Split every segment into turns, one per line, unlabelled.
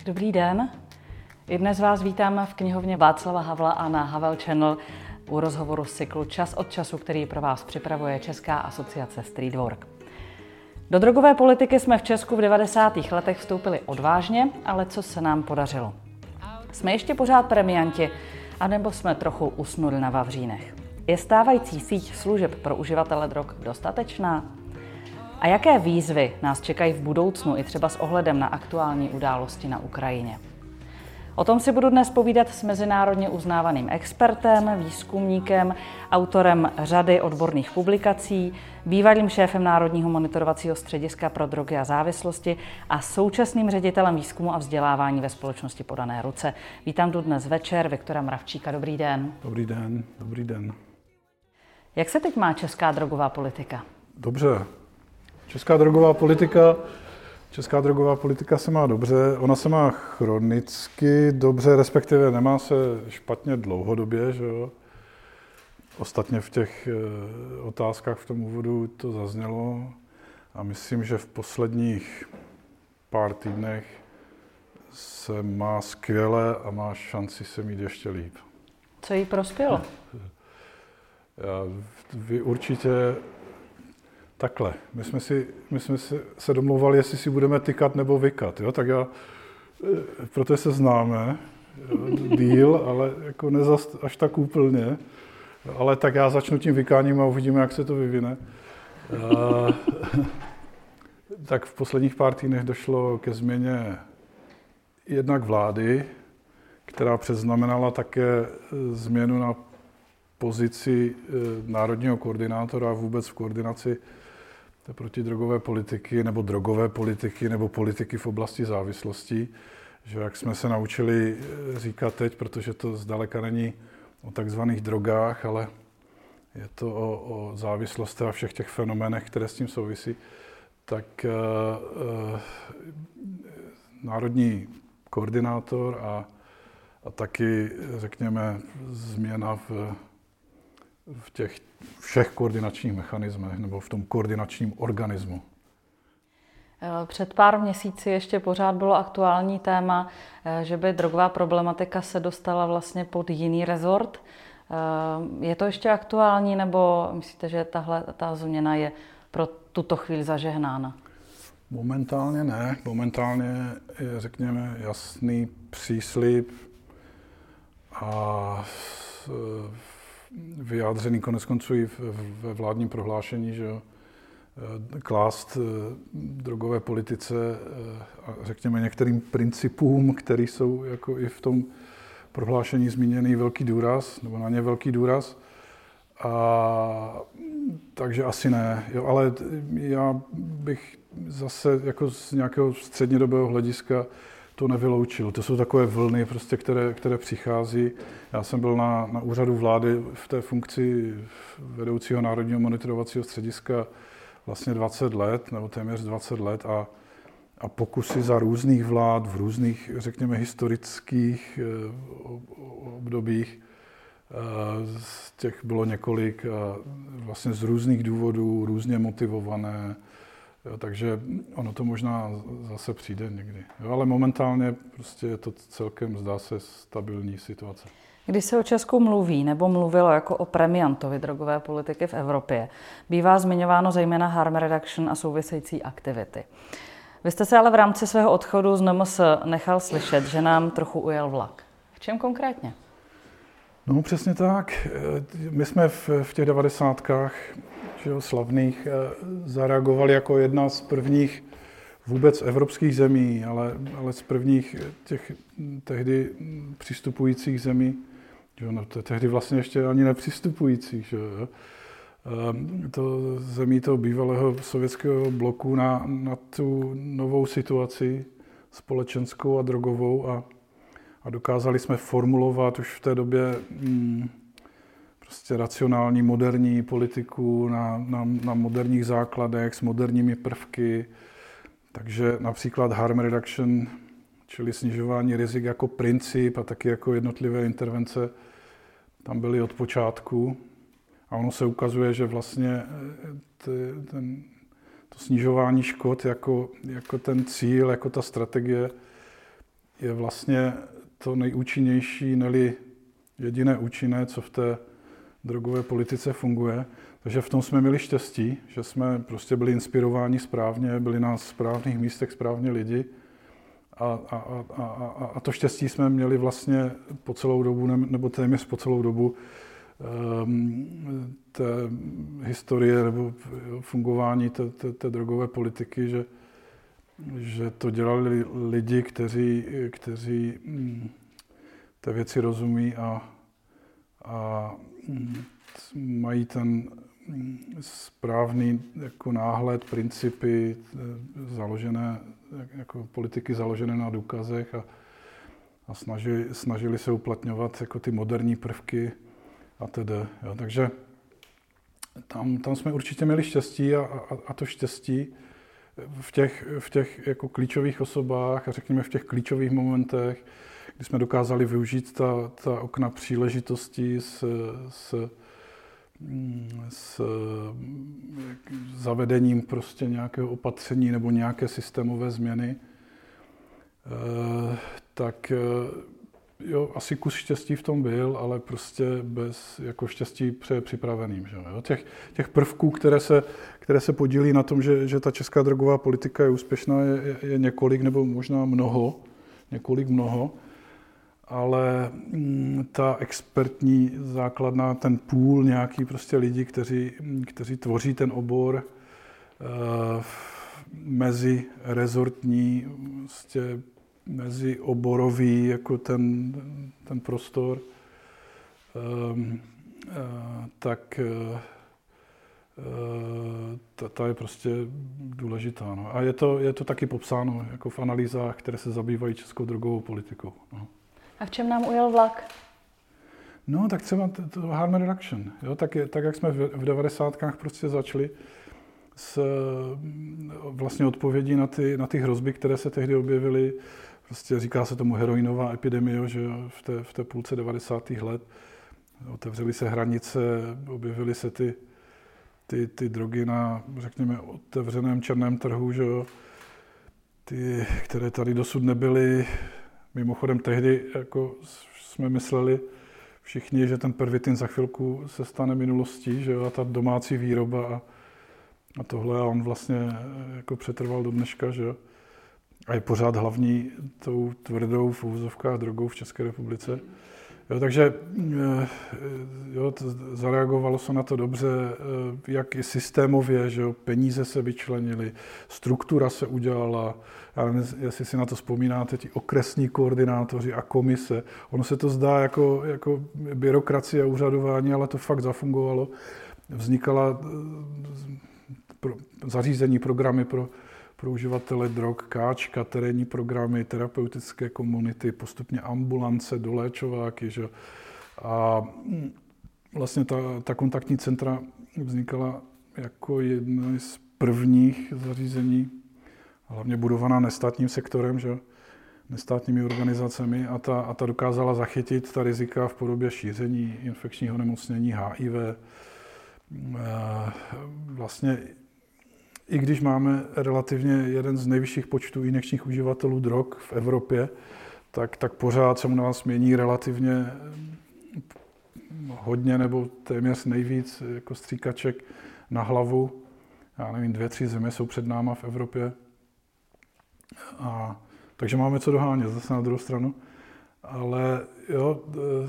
Dobrý den. I dnes vás vítám v knihovně Václava Havla a na Havel Channel u rozhovoru z cyklu Čas od času, který pro vás připravuje Česká asociace Streetwork. Do drogové politiky jsme v Česku v 90. letech vstoupili odvážně, ale co se nám podařilo? Jsme ještě pořád premianti, anebo jsme trochu usnuli na vavřínech? Je stávající síť služeb pro uživatele drog dostatečná? A jaké výzvy nás čekají v budoucnu i třeba s ohledem na aktuální události na Ukrajině? O tom si budu dnes povídat s mezinárodně uznávaným expertem, výzkumníkem, autorem řady odborných publikací, bývalým šéfem Národního monitorovacího střediska pro drogy a závislosti a současným ředitelem výzkumu a vzdělávání ve společnosti Podané ruce. Vítám tu dnes večer Viktora Mravčíka. Dobrý den.
Dobrý den, dobrý den.
Jak se teď má česká drogová politika?
Dobře. Česká drogová politika se má dobře, ona se má chronicky dobře, respektive nemá se špatně dlouhodobě, že jo. Ostatně v těch otázkách v tom úvodu to zaznělo a myslím, že v posledních pár týdnech se má skvěle a má šanci se mít ještě líp.
Co jí prospělo?
Vy určitě takhle. My jsme se domlouvali, jestli si budeme tykat nebo vykat, jo? Tak protože se známe, deal, ale jako až tak úplně. Ale tak já začnu tím vykáním a uvidíme, jak se to vyvine. Tak v posledních pár týdnech došlo ke změně jednak vlády, která předznamenala také změnu na pozici národního koordinátora a vůbec v koordinaci protidrogové politiky nebo politiky v oblasti závislostí, že jak jsme se naučili říkat teď, protože to zdaleka není o takzvaných drogách, ale je to o závislosti a všech těch fenoménech, které s tím souvisí, tak národní koordinátor a taky, řekněme, změna v těch všech koordinačních mechanismech nebo v tom koordinačním organismu.
Před pár měsíci ještě pořád bylo aktuální téma, že by drogová problematika se dostala vlastně pod jiný rezort. Je to ještě aktuální, nebo myslíte, že ta změna je pro tuto chvíli zažehnána?
Momentálně ne. Momentálně je, řekněme, jasný příslib a vyjádřený koneckonců i ve vládním prohlášení, že klást drogové politice a řekněme některým principům, které jsou jako i v tom prohlášení zmíněný velký důraz, nebo na ně velký důraz. Takže asi ne, jo, ale já bych zase jako z nějakého střednědobého hlediska to nevyloučil. To jsou takové vlny, prostě, které přichází. Já jsem byl na úřadu vlády v té funkci vedoucího Národního monitorovacího střediska vlastně 20 let, nebo téměř 20 let a pokusy za různých vlád v různých, řekněme, historických obdobích. Z těch bylo několik vlastně z různých důvodů, různě motivované. Jo, takže ono to možná zase přijde někdy. Jo, ale momentálně prostě je to celkem, zdá se, stabilní situace.
Když se o Česku mluví nebo mluvilo jako o premiantovi drogové politiky v Evropě, bývá zmiňováno zejména harm reduction a související aktivity. Vy jste se ale v rámci svého odchodu z NMS nechal slyšet, že nám trochu ujel vlak. V čem konkrétně?
No přesně tak. My jsme v těch 90kách slavných zareagovali jako jedna z prvních vůbec evropských zemí, ale z prvních těch tehdy přistupujících zemí, tehdy vlastně ještě ani nepřistupujících, že? To zemí toho bývalého sovětského bloku na tu novou situaci společenskou a drogovou a dokázali jsme formulovat už v té době prostě racionální, moderní politiku na moderních základech s moderními prvky. Takže například harm reduction, čili snižování rizik jako princip a taky jako jednotlivé intervence, tam byly od počátku. A ono se ukazuje, že vlastně to snižování škod jako ten cíl, jako ta strategie je vlastně to nejúčinnější, neli jediné účinné, co v té drogové politice funguje. Takže v tom jsme měli štěstí, že jsme prostě byli inspirováni správně, byli na správných místech správně lidi. A to štěstí jsme měli vlastně po celou dobu, nebo téměř po celou dobu té historie nebo fungování té drogové politiky, že to dělali lidi, kteří té věci rozumí a mají ten správný jako náhled, principy založené, jako politiky založené na důkazech a snažili se uplatňovat jako ty moderní prvky a tedy. Jo. Takže tam jsme určitě měli štěstí a to štěstí v těch jako klíčových osobách a řekněme v těch klíčových momentech, kdy jsme dokázali využít ta okna příležitostí s zavedením prostě nějakého opatření nebo nějaké systémové změny, tak jo, asi kus štěstí v tom byl, ale prostě bez jako štěstí připraveným. Že jo? Těch prvků, které se podílí na tom, že ta česká drogová politika je úspěšná, je několik nebo možná mnoho, ale ta expertní základna, ten půl nějaký prostě lidi, kteří tvoří ten obor mezirezortní, prostě mezioborový, jako ten prostor, tak ta je prostě důležitá. No. A je to taky popsáno jako v analýzách, které se zabývají českou drogovou politikou. No.
A v čem nám ujel vlak?
No, tak třeba to harm reduction. Jo? Tak jak jsme v 90kách prostě začali s vlastně odpovědí na ty hrozby, které se tehdy objevily. Prostě říká se tomu heroinová epidemie, že v té půlce 90. let. Otevřely se hranice, objevily se ty drogy na, řekněme, otevřeném černém trhu, že jo? Ty, které tady dosud nebyly. Mimochodem tehdy jako jsme mysleli všichni, že ten pervitin za chvilku se stane minulostí, že jo? A ta domácí výroba a tohle, a on vlastně jako přetrval do dneška, že jo? A je pořád hlavní tou tvrdou v uvozovkách drogou v České republice. Jo, takže jo, zareagovalo se na to dobře, jak i systémově, že jo, peníze se vyčlenily, struktura se udělala, já nevím, jestli si na to vzpomínáte, ti okresní koordinátoři a komise. Ono se to zdá jako byrokracie a úřadování, ale to fakt zafungovalo. Vznikala zařízení, programy pro uživatele drog, káčka, terénní programy, terapeutické komunity, postupně ambulance, doléčováky. Že? A vlastně ta kontaktní centra vznikala jako jedno z prvních zařízení, hlavně budovaná nestátním sektorem, že? Nestátními organizacemi a ta dokázala zachytit ta rizika v podobě šíření infekčního onemocnění, HIV. Vlastně i když máme relativně jeden z nejvyšších počtů injekčních uživatelů drog v Evropě, tak pořád se u nás mění relativně hodně nebo téměř nejvíc jako stříkaček na hlavu. Já nevím, 2-3 země jsou před náma v Evropě. Takže máme co dohánět zase na druhou stranu. Ale jo,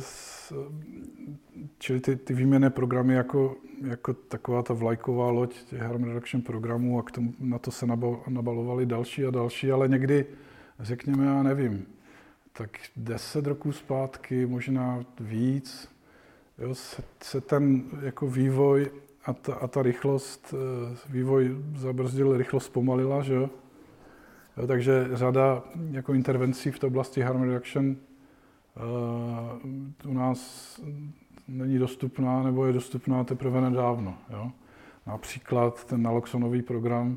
čili ty výměnné programy jako taková ta vlajková loď těch harm reduction programů a na to se nabalovaly další a další, ale někdy, řekněme, já nevím, tak 10 roků zpátky, možná víc, jo, se ten jako vývoj a ta rychlost, vývoj zabrzdil, rychlost zpomalila, že jo? Jo, takže řada jako intervencí v té oblasti harm reduction u nás není dostupná nebo je dostupná teprve nedávno. Jo? Například ten naloxonový program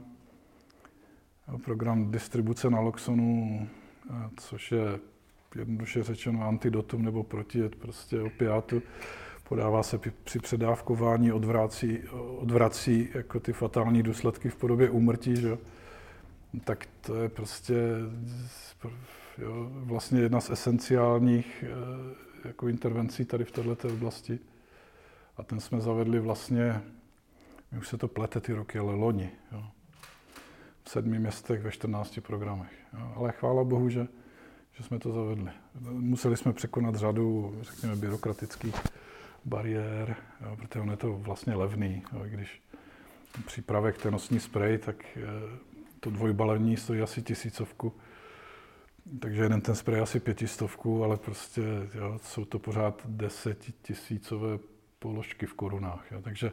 distribuce naloxonu, což je jednoduše řečeno antidotum nebo protijed prostě opiátu, podává se při předávkování, odvrací jako ty fatální důsledky v podobě úmrtí, že? Tak to je prostě jo, vlastně jedna z esenciálních jako intervencí tady v této oblasti. A ten jsme zavedli vlastně, my už se to plete ty roky, ale loni, jo, v 7 městech ve 14 programech. Jo. Ale chvála Bohu, že jsme to zavedli. Museli jsme překonat řadu, řekněme, byrokratických bariér, jo, protože on je to vlastně levný. Jo, když přípravek ten nosní sprej, tak to dvojbalení stojí asi 1000, takže jeden ten sprej asi 500, ale prostě jo, jsou to pořád 10 000 položky v korunách. Jo, takže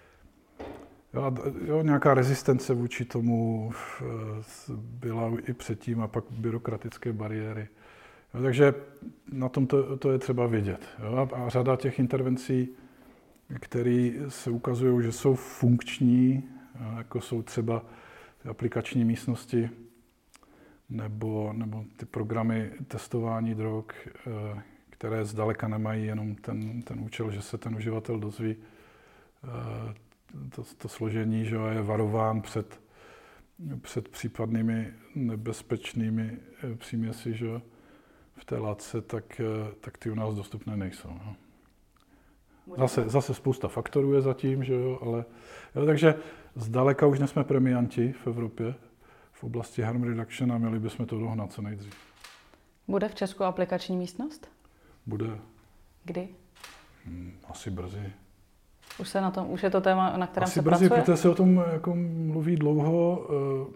jo, nějaká rezistence vůči tomu byla i předtím a pak byrokratické bariéry. Jo, takže na tom to je třeba vědět. Jo, a řada těch intervencí, které se ukazují, že jsou funkční, jako jsou třeba aplikační místnosti nebo ty programy testování drog, které zdaleka nemají jenom ten účel, že se ten uživatel dozví to složení, že je varován před případnými nebezpečnými příměsi, že v té látce, tak ty u nás dostupné nejsou. No. Zase spousta faktorů je zatím, že jo, ale jo, takže zdaleka už nejsme premianti v Evropě v oblasti harm reduction a měli bychom to dohnat co nejdřív.
Bude v Česku aplikační místnost?
Bude.
Kdy?
Asi brzy.
Už je to téma, na kterém
asi
se
brzy,
pracuje?
protože se o tom jako mluví dlouho,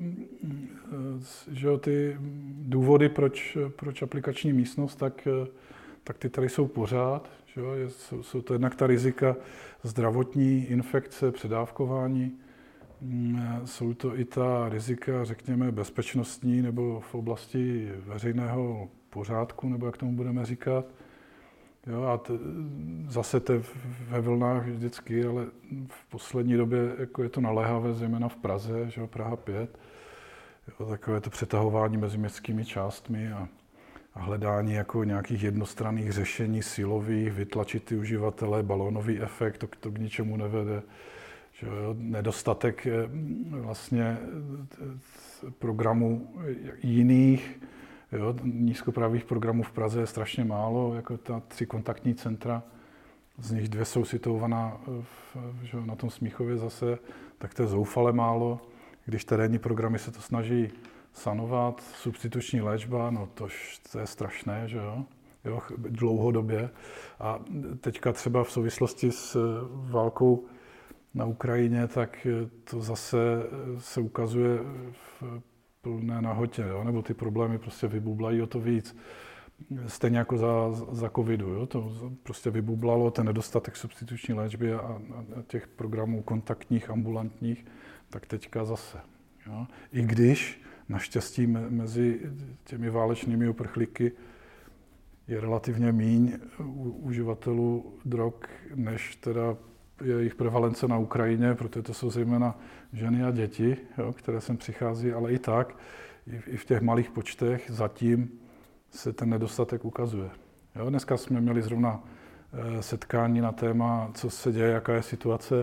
že ty důvody, proč aplikační místnost, tak ty tady jsou pořád. Že jo? Jsou to jednak ta rizika zdravotní, infekce, předávkování. Jsou to i ta rizika, řekněme, bezpečnostní nebo v oblasti veřejného pořádku, nebo jak tomu budeme říkat. Jo, a zase to je ve vlnách vždycky, ale v poslední době jako je to naléhavé, zejména v Praze, že jo, Praha 5. Jo, takové to přetahování mezi městskými částmi a hledání jako nějakých jednostranných řešení silových, vytlačit ty uživatele, balónový efekt, to k ničemu nevede. Že jo, nedostatek vlastně programů jiných, jo, nízkoprávých programů v Praze je strašně málo, jako ta 3 kontaktní centra, z nich 2 jsou situovaná na tom Smíchově zase, tak to je zoufale málo. Když terénní programy se to snaží sanovat, substituční léčba, no to je strašné, že jo, dlouhodobě. A teďka třeba v souvislosti s válkou na Ukrajině, tak to zase se ukazuje v plné nahotě, jo? Nebo ty problémy prostě vybublají o to víc. Stejně jako za covidu, jo? To prostě vybublalo, ten nedostatek substituční léčby a těch programů kontaktních, ambulantních, tak teďka zase. Jo? I když naštěstí mezi těmi válečnými uprchlíky je relativně míň uživatelů drog, než teda je jejich prevalence na Ukrajině, protože to jsou zejména ženy a děti, jo, které sem přichází, ale i tak, i v těch malých počtech zatím se ten nedostatek ukazuje. Jo, dneska jsme měli zrovna setkání na téma, co se děje, jaká je situace,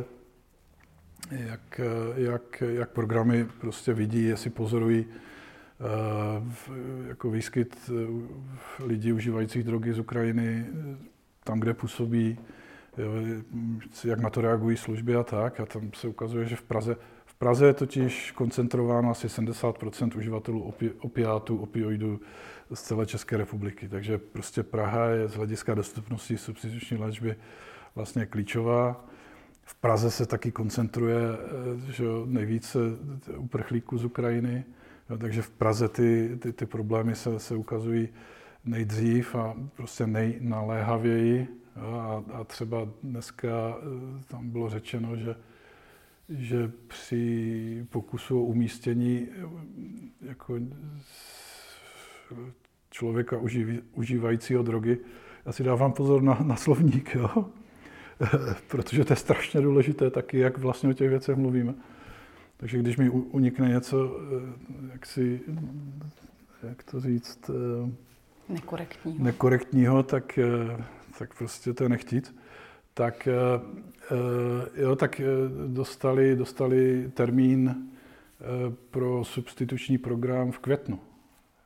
jak programy prostě vidí, jestli pozorují jako výskyt lidí užívajících drogy z Ukrajiny tam, kde působí, jo, jak na to reagují služby a tak. A tam se ukazuje, že v Praze je totiž koncentrováno asi 70% uživatelů opiátů, opioidů z celé České republiky. Takže prostě Praha je z hlediska dostupnosti substituční léčby vlastně klíčová. V Praze se taky koncentruje, že nejvíce uprchlíků z Ukrajiny, jo, takže v Praze ty problémy se ukazují nejdřív a prostě nejnaléhavěji. Jo, a třeba dneska tam bylo řečeno, že při pokusu o umístění jako člověka užívajícího drogy, já si dávám pozor na slovník, jo? Protože to je strašně důležité taky, jak vlastně o těch věcech mluvíme. Takže když mi unikne něco, jak to říct, nekorektního, tak prostě to je nechtít. Tak dostali termín pro substituční program v květnu.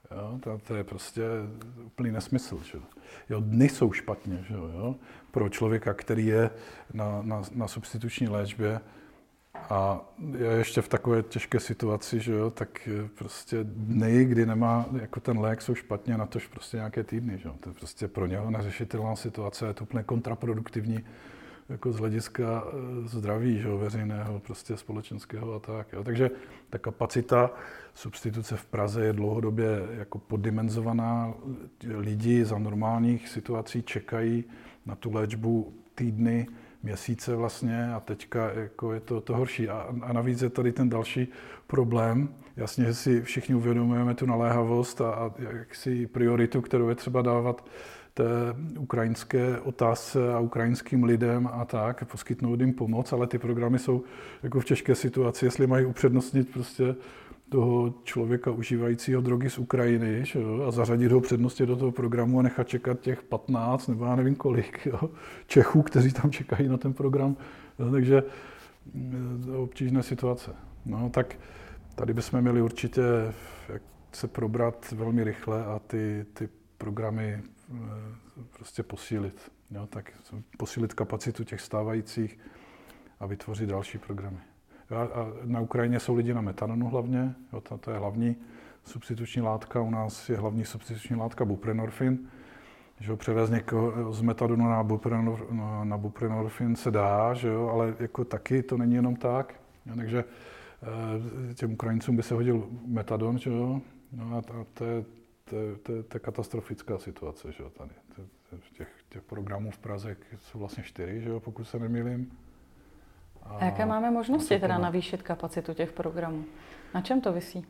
Jo? To je prostě úplný nesmysl. Že? Jo, dny jsou špatně, že jo? Pro člověka, který je na substituční léčbě a je ještě v takové těžké situaci, že jo? Tak prostě dny, kdy nemá jako ten lék, jsou špatně, na tož prostě nějaké týdny. Že jo? To je prostě pro něho neřešitelná situace, je to úplně kontraproduktivní jako z hlediska zdraví, že jo, veřejného, prostě společenského a tak. Jo. Takže ta kapacita substituce v Praze je dlouhodobě jako poddimenzovaná. Lidi za normálních situací čekají na tu léčbu týdny, měsíce vlastně a teďka jako je to horší. A navíc je tady ten další problém. Jasně, že si všichni uvědomujeme tu naléhavost a jaksi prioritu, kterou je třeba dávat té ukrajinské otázce a ukrajinským lidem a tak, poskytnout jim pomoc, ale ty programy jsou jako v těžké situaci, jestli mají upřednostnit prostě toho člověka užívajícího drogy z Ukrajiny, že jo, a zařadit ho přednostně do toho programu a nechat čekat těch 15 nebo já nevím kolik, jo, Čechů, kteří tam čekají na ten program. Jo, takže obtížné situace. No, tak tady bychom měli určitě se probrat velmi rychle a ty programy prostě posílit. Jo, tak posílit kapacitu těch stávajících a vytvořit další programy. A na Ukrajině jsou lidi na metadonu hlavně, jo, to je hlavní substituční látka, u nás je hlavní substituční látka buprenorfin. Že ho převést někoho z metadonu na buprenorfin se dá, že jo, ale jako taky to není jenom tak. Jo, takže těm Ukrajincům by se hodil metadon, že jo, no a to je katastrofická situace, že jo, tady. Těch programů v Praze jsou vlastně 4, že jo, pokud se nemýlím.
A jaké máme možnosti teda navýšit kapacitu těch programů? Na čem to visí?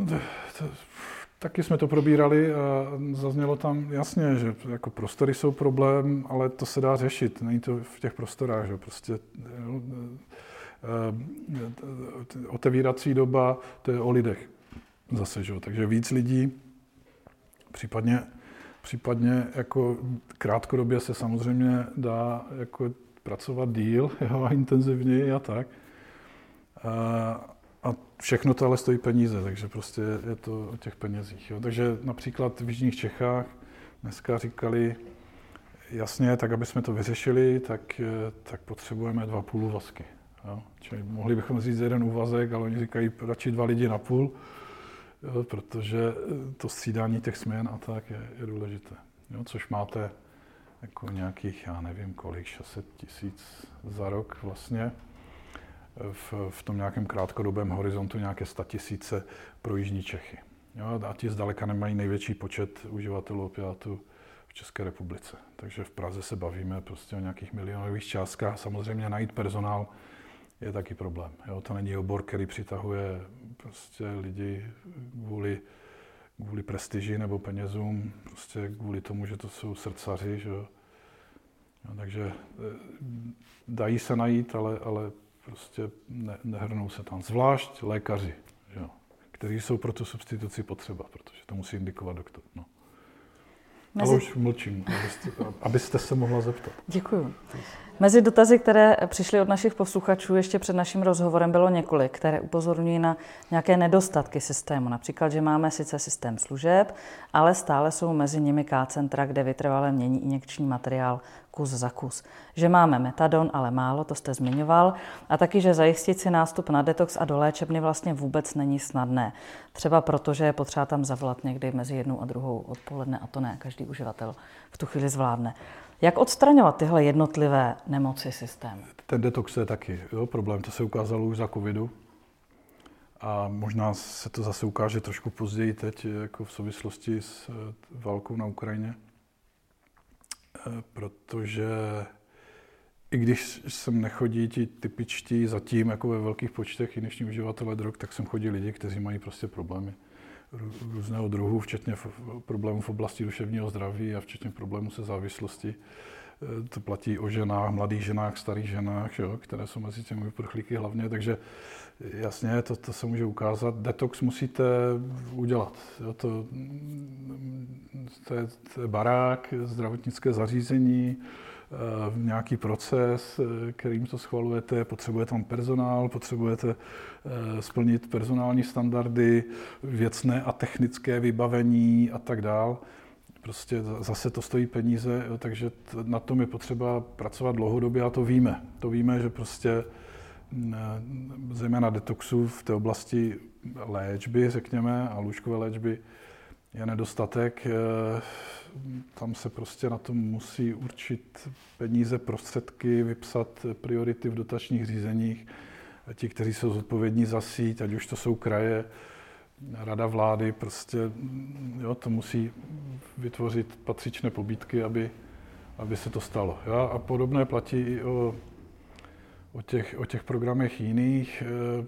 Taky jsme to probírali a zaznělo tam jasně, že jako prostory jsou problém, ale to se dá řešit. Není to v těch prostorách, že prostě otevírací doba, to je o lidech zase, že? Takže víc lidí, případně jako krátkodobě se samozřejmě dá jako pracovat díl, jo, a intenzivněji a tak. A všechno to ale stojí peníze, takže prostě je to o těch penězích. Jo. Takže například v jižních Čechách dneska říkali, jasně, tak aby jsme to vyřešili, tak potřebujeme 2,5 úvazky. Jo. Čili mohli bychom říct 1 úvazek, ale oni říkají radši 2 lidi na půl, jo, protože to střídání těch směn a tak je důležité. Jo, což máte jako nějakých, já nevím kolik, 600 000 za rok vlastně. V tom nějakém krátkodobém horizontu nějaké 100 000 pro jižní Čechy. Jo, a ti zdaleka nemají největší počet uživatelů opiátů v České republice. Takže v Praze se bavíme prostě o nějakých milionových částkách. Samozřejmě najít personál je taky problém. Jo, to není obor, který přitahuje prostě lidi kvůli prestiži nebo penězům, prostě kvůli tomu, že to jsou srdcaři. Že jo. No, takže dají se najít, ale prostě nehrnou se tam. Zvlášť lékaři, že jo, kteří jsou pro tu substituci potřeba, protože to musí indikovat doktor. No. Ale už mlčím, abyste se mohla zeptat.
Děkuju. Mezi dotazy, které přišly od našich posluchačů ještě před naším rozhovorem, bylo několik, které upozorňují na nějaké nedostatky systému. Například, že máme sice systém služeb, ale stále jsou mezi nimi K-centra, kde vytrvale mění injekční materiál kus za kus. Že máme metadon, ale málo, to jste zmiňoval. A taky, že zajistit si nástup na detox a do léčebny vlastně vůbec není snadné. Třeba proto, že je potřeba tam zavolat někdy mezi 1 a 2 odpoledne a to ne každý uživatel v tu chvíli zvládne. Jak odstraňovat tyhle jednotlivé nemoci systému?
Ten detox je taky problém, to se ukázalo už za covidu. A možná se to zase ukáže trošku později teď, jako v souvislosti s válkou na Ukrajině. Protože i když sem nechodí ti typičtí zatím jako ve velkých počtech injekční uživatelé drog, tak sem chodí lidi, kteří mají prostě problémy různého druhu, včetně problémů v oblasti duševního zdraví a včetně problémů se závislostí. To platí o ženách, mladých ženách, starých ženách, jo, které jsou mezi těmi uprchlíky hlavně, takže jasně, to se může ukázat. Detox musíte udělat. Jo, to je barák, zdravotnické zařízení, nějaký proces, kterým to schvalujete, potřebujete tam personál, potřebujete splnit personální standardy, věcné a technické vybavení a tak dál. Prostě zase to stojí peníze, jo, takže na tom je potřeba pracovat dlouhodobě a to víme. To víme, že prostě zejména detoxu v té oblasti léčby, řekněme, a lůžkové léčby je nedostatek. Tam se prostě na tom musí určit peníze, prostředky, vypsat priority v dotačních řízeních. Ti, kteří jsou zodpovědní za síť, ať už to jsou kraje, rada vlády, prostě jo, to musí vytvořit patřičné pobídky, aby se to stalo. Jo? A podobné platí i o těch programech jiných.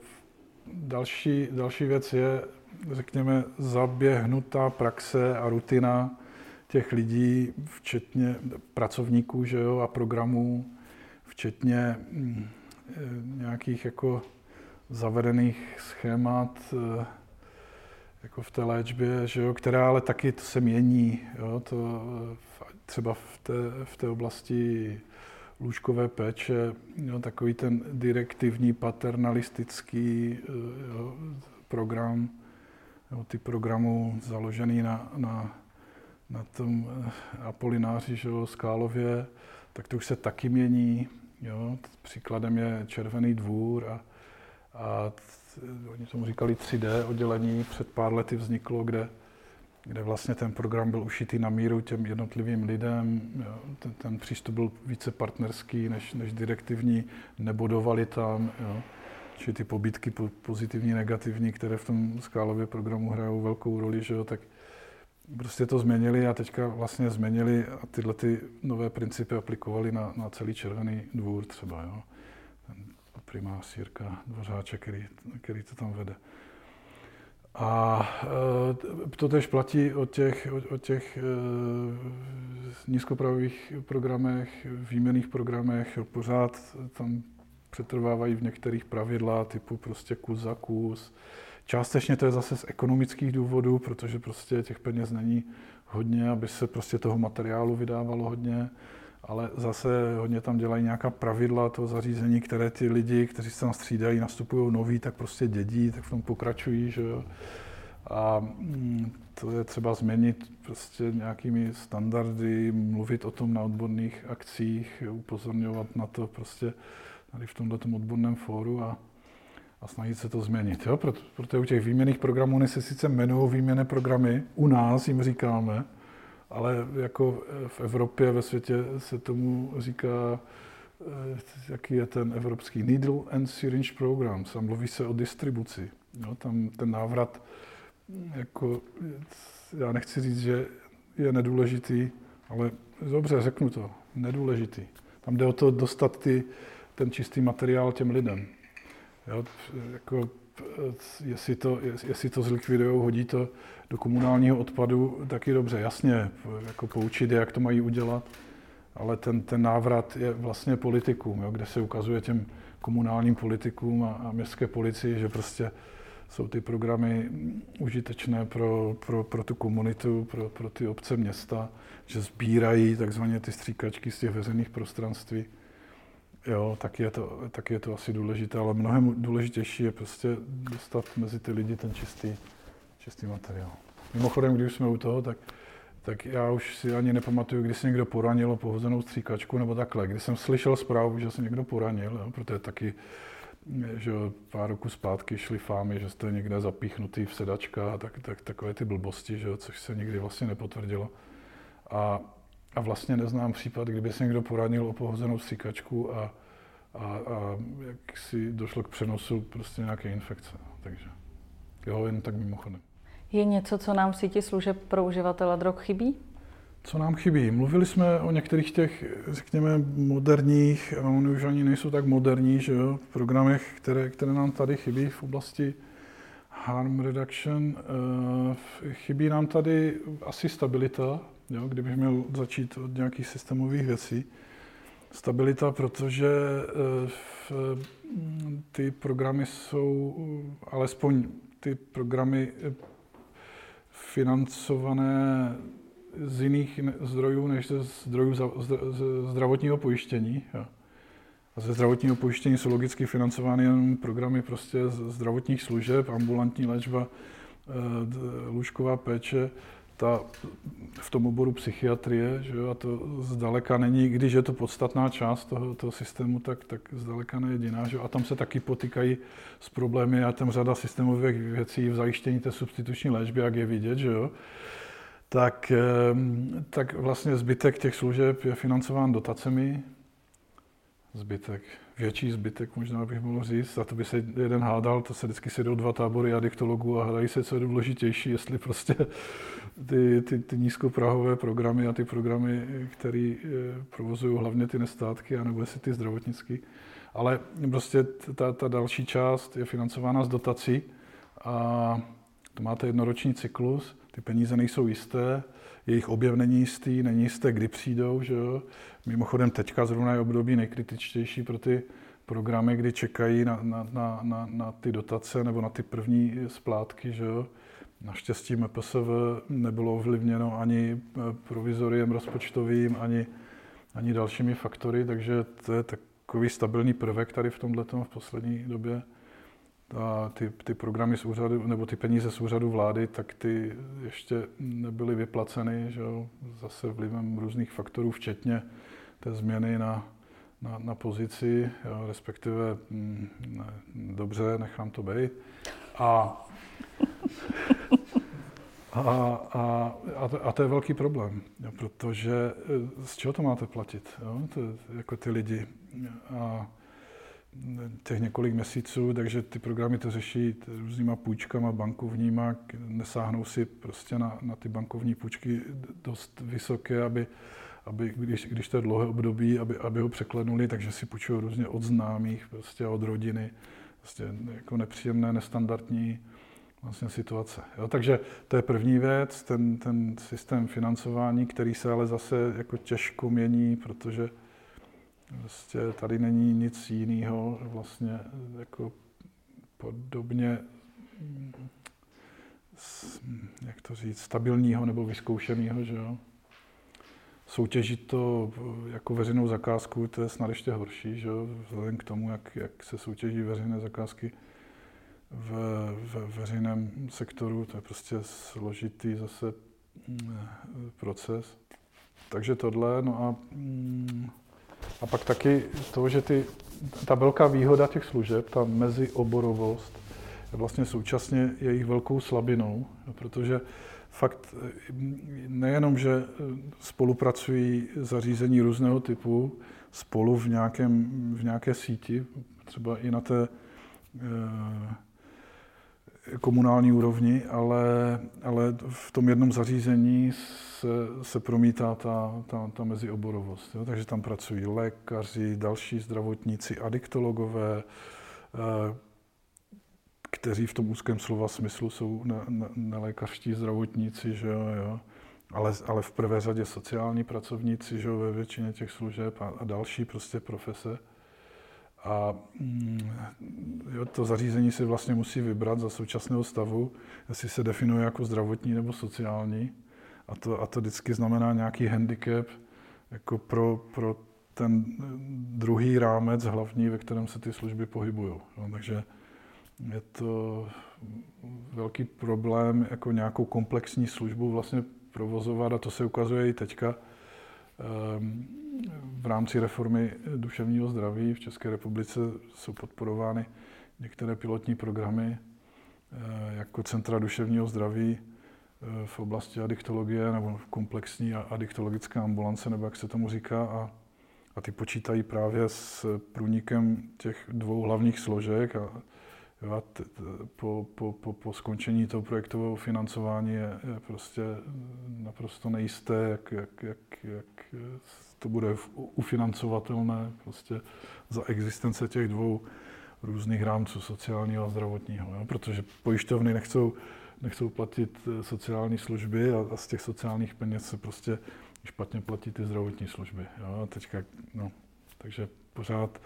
Další věc je, řekněme, zaběhnutá praxe a rutina těch lidí, včetně pracovníků, že jo, a programů, včetně nějakých jako zavedených schémat jako v té léčbě, že jo, která ale taky to se mění. Jo, to třeba v té oblasti lůžkové péče, jo, takový ten direktivní, paternalistický jo, program, jo, ty programů založený na tom Apolináři, že jo, Skálově, tak to už se taky mění. Jo. Příkladem je Červený dvůr a oni tomu říkali 3D oddělení, před pár lety vzniklo, kde vlastně ten program byl ušitý na míru těm jednotlivým lidem. Jo. Ten přístup byl více partnerský než direktivní, nebodovali tam. Jo. Čili ty pobídky pozitivní, negativní, které v tom Skálově programu hrajou velkou roli, že jo, tak prostě to změnili a teďka vlastně změnili a tyhle ty nové principy aplikovali na celý Červený dvůr třeba. Jo. Ten primář Jirka Dvořáček, který to tam vede. A to tež platí o těch nízkopravových programech, výměnných programech. Pořád tam přetrvávají v některých pravidla typu prostě kus za kus. Částečně to je zase z ekonomických důvodů, protože prostě těch peněz není hodně, aby se prostě toho materiálu vydávalo hodně, ale zase hodně tam dělají nějaká pravidla toho zařízení, které ty lidi, kteří se tam střídají, nastupují noví, tak prostě dědí, tak v tom pokračují, že jo. A to je třeba změnit prostě nějakými standardy, mluvit o tom na odborných akcích, upozorňovat na to prostě tady v tomto odborném fóru a snažit se to změnit. Jo? Protože u těch výměnných programů oni se sice jmenují výměnné programy, u nás jim říkáme, ale jako v Evropě, ve světě se tomu říká, jaký je ten evropský Needle and Syringe Programs a mluví se o distribuci. Jo? Tam ten návrat, jako, já nechci říct, že je nedůležitý, ale dobře, řeknu to, nedůležitý. Tam jde o to dostat ten čistý materiál těm lidem. Jo, jako, jestli to zlikvidujou, hodí to do komunálního odpadu, taky dobře, jasně, jako poučit je, jak to mají udělat, ale ten návrat je vlastně politikům, jo, kde se ukazuje těm komunálním politikům a městské policii, že prostě jsou ty programy užitečné pro tu komunitu, pro ty obce, města, že sbírají takzvaně ty stříkačky z těch veřejných prostranství. Jo, tak je to asi důležité, ale mnohem důležitější je prostě dostat mezi ty lidi ten čistý materiál. Mimochodem, když jsme u toho, tak já už si ani nepamatuju, kdy se někdo poranil o pohozenou stříkačku nebo takhle. Když jsem slyšel zprávu, že se někdo poranil, jo, protože taky, že pár roku zpátky šly fámy, že jste někde zapíchnutý v sedačkách, tak takové ty blbosti, že, což se nikdy vlastně nepotvrdilo. A vlastně neznám případ, kdyby se někdo poranil o pohozenou stříkačku a jak si došlo k přenosu prostě nějaké infekce. Takže jo, jen tak mimochodem.
Je něco, co nám v síti služeb pro uživatele drog chybí?
Co nám chybí? Mluvili jsme o některých těch, řekněme, moderních, a oni už ani nejsou tak moderní, že jo, programech, které nám tady chybí v oblasti harm reduction. Chybí nám tady asi stabilita, jo, kdybych měl začít od nějakých systémových věcí. Stabilita, protože ty programy jsou, alespoň ty programy financované z jiných zdrojů, než ze zdrojů zdravotního pojištění. Jo. A ze zdravotního pojištění jsou logicky financovány jenom programy prostě zdravotních služeb, ambulantní léčba, lůžková péče, v tom oboru psychiatrie, že jo, a to zdaleka není, když je to podstatná část toho systému, tak zdaleka ne jediná, že jo, a tam se taky potýkají s problémy a tam řada systémových věcí v zajištění té substituční léčby, jak je vidět, že jo, tak vlastně zbytek těch služeb je financován dotacemi, větší zbytek možná bych mohl říct, a to by se jeden hádal, to se vždycky sedou dva tábory adiktologů a hádají se, co je důležitější, jestli prostě ty nízkoprahové programy a ty programy, které provozují hlavně ty nestátky, anebo jestli ty zdravotnický. Ale prostě ta další část je financována z dotací a to máte jednoroční cyklus, ty peníze nejsou jisté, jejich objev není jistý, není jisté, kdy přijdou, že jo. Mimochodem teďka zrovna je období nejkritičtější pro ty programy, kdy čekají na ty dotace nebo na ty první splátky, že jo. Naštěstí MPSV nebylo ovlivněno ani provizoriem rozpočtovým, ani dalšími faktory, takže to je takový stabilní prvek tady v tomhletom v poslední době. A ty programy z úřadu, nebo ty peníze z úřadu vlády, tak ty ještě nebyly vyplaceny, že jo, zase vlivem různých faktorů, včetně té změny na pozici, jo, respektive dobře, nechám to být. A to je velký problém, jo, protože z čeho to máte platit, jo, to, jako ty lidi. A těch několik měsíců, takže ty programy to řeší různýma půjčkama bankovníma, nesáhnou si prostě na ty bankovní půjčky dost vysoké, aby když to je dlouhé období, aby ho překlenuli, takže si půjčují různě od známých, prostě od rodiny, prostě jako nepříjemné, nestandardní vlastně situace. Jo, takže to je první věc, ten systém financování, který se ale zase jako těžko mění, protože vlastně tady není nic jiného, vlastně jako podobně, jak to říct, stabilního nebo vyzkoušeného, že jo. Soutěžit to jako veřejnou zakázku, to je snad ještě horší, že jo, vzhledem k tomu, jak se soutěží veřejné zakázky v veřejném sektoru, to je prostě složitý zase proces. Takže tohle, no a pak taky to, že ta velká výhoda těch služeb, ta mezioborovost, je vlastně současně jejich velkou slabinou, protože fakt nejenom, že spolupracují zařízení různého typu spolu v nějaké síti, třeba i na té komunální úrovni, ale v tom jednom zařízení se promítá ta mezioborovost. Jo? Takže tam pracují lékaři, další zdravotníci, adiktologové, kteří v tom úzkém slova smyslu jsou nelékařští zdravotníci, že jo? Ale v prvé řadě sociální pracovníci, že jo, ve většině těch služeb a další prostě profese. A jo, to zařízení si vlastně musí vybrat za současného stavu, jestli se definuje jako zdravotní nebo sociální. A to vždycky znamená nějaký handicap jako pro ten druhý rámec hlavní, ve kterém se ty služby pohybují. No, takže je to velký problém jako nějakou komplexní službu vlastně provozovat a to se ukazuje i teďka. V rámci reformy duševního zdraví v České republice jsou podporovány některé pilotní programy jako centra duševního zdraví v oblasti adiktologie nebo komplexní adiktologická ambulance, nebo jak se tomu říká. A ty počítají právě s průnikem těch dvou hlavních složek a po skončení toho projektového financování je prostě naprosto nejisté, jak to bude ufinancovatelné prostě za existence těch dvou různých rámců sociálního a zdravotního. Jo? Protože pojišťovny nechcou platit sociální služby a z těch sociálních peněz se prostě špatně platí ty zdravotní služby. Jo? Teďka, no, takže pořád